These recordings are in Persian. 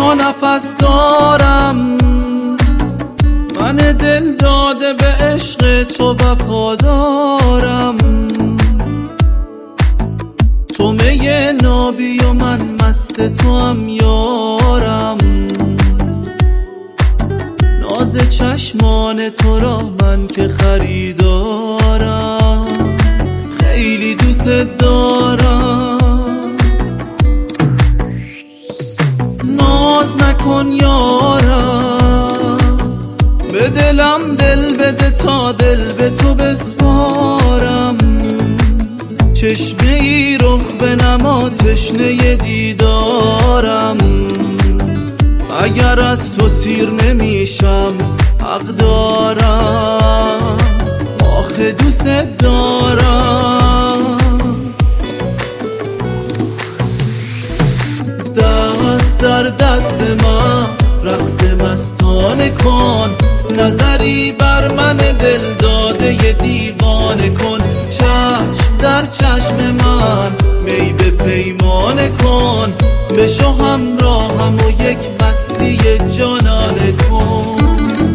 نفس دارم، من دل داده به عشق تو وفادارم. تو می نابی و من مست تو هم یارم، ناز چشمان تو را من که خریدارم، خیلی دوست دارم. ناز نکن یارم، به دلم دل بده تا دل به تو بسپارم. چشمه ای رخ بنما تشنه دیدارم، اگر از تو سیر نمیشم حق دارم، آخه دوست دارم. دست در دست من رقص مستانه کن، نظری بر من دل داده ی دیوانه کن. چشم در چشم من می به پیمانه کن، بشو همراهم و یک مستی جانانه کن.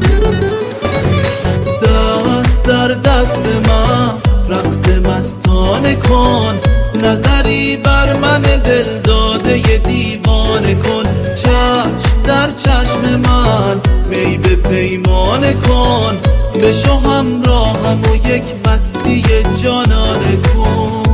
دست در دست من رقص مستانه کن، نظری بر من دل داده ی دیوانه کن. چشم در چشم من می به پیمانه کن، بشو همراهم و یک مستی جانانه کن.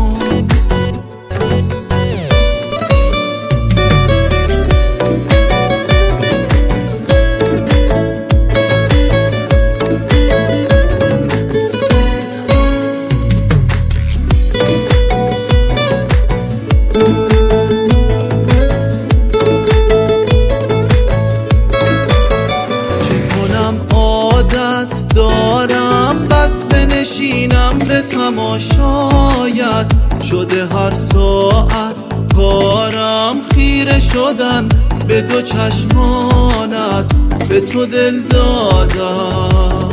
دارم بس بنشینم به تماشایت، شده هر ساعت کارم خیره شدن به دو چشمانت، به تو دل دادم.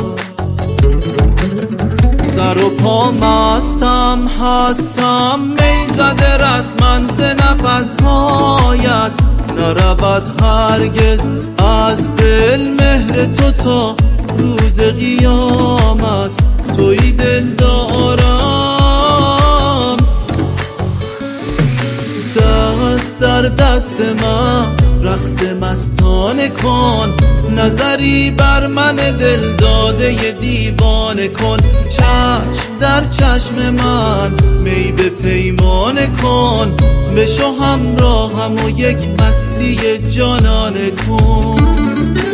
سر و پا مستم هستم، می زده رسمن ز نفسهایت، نرود هرگز از دل مهر تو تا روز قیامت. توی دل دارم، دست در دست من رقص مستانه کن، نظری بر من دل داده ی دیوانه کن. چشم در چشم من می به پیمانه کن، بشو همراهم و یک مستی جانانه کن.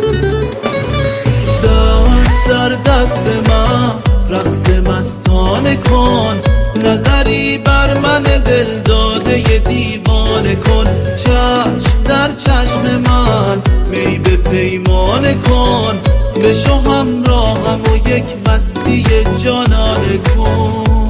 دست در دست من رقص مستانه کن، نظری بر من دل داده ی دیوانه کن. چشم در چشم من می به پیمانه کن، بشو همراهم و یک مستی جانانه کن.